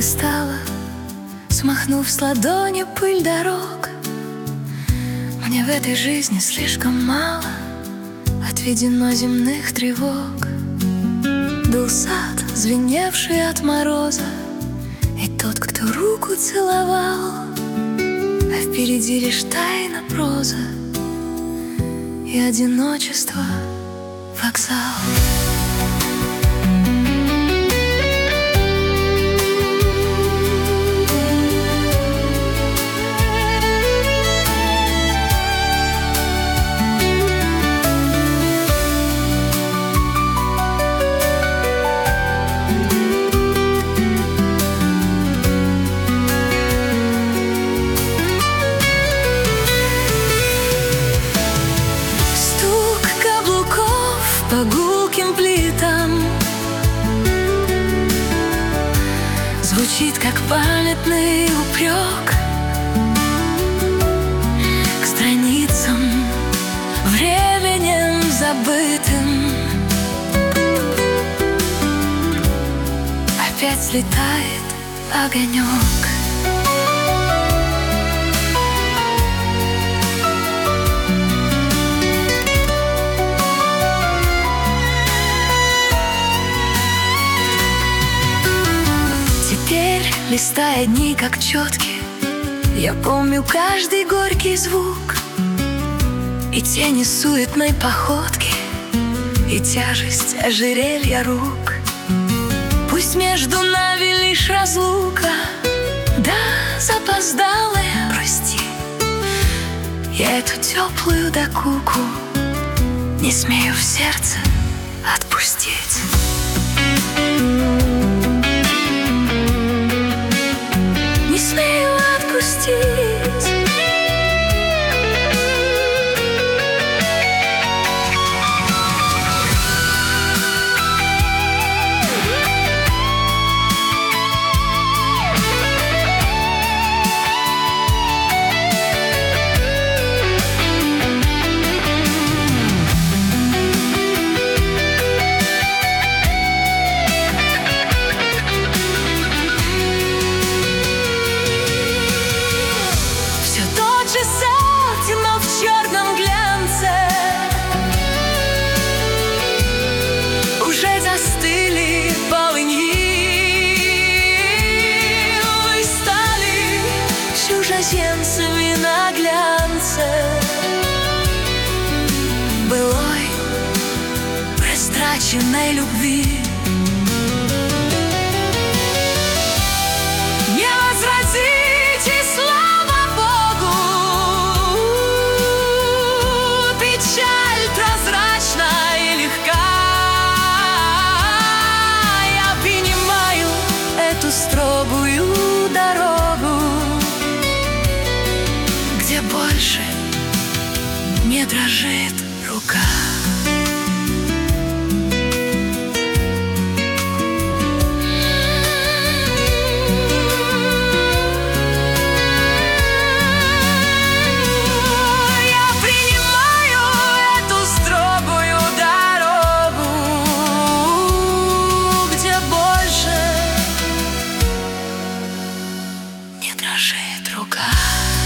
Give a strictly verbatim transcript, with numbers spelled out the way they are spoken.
стало, смахнув с ладони пыль дорог. Мне в этой жизни слишком мало отведено земных тревог. Был сад, звеневший от мороза, и тот, кто руку целовал, а впереди лишь тайна проза и одиночество вокзал. По гулким плитам звучит, как памятный упрек к страницам временем забытым. Опять слетает огонек. Листая дни, как четки, я помню каждый горький звук, и тени суетной походки, и тяжесть ожерелья рук. Пусть между нами лишь разлука, да запоздалая, прости. Я эту теплую докуку не смею в сердце отпустить. Не смею отпустить. Но в черном глянце уже застыли полыньи. Вы стали чужеземцами на глянце былой растраченной любви. Не возвратите, слава Богу, печаль прозрачна и легка. Я принимаю эту строгую дорогу, где больше не дрожит рука. Дрожит рука.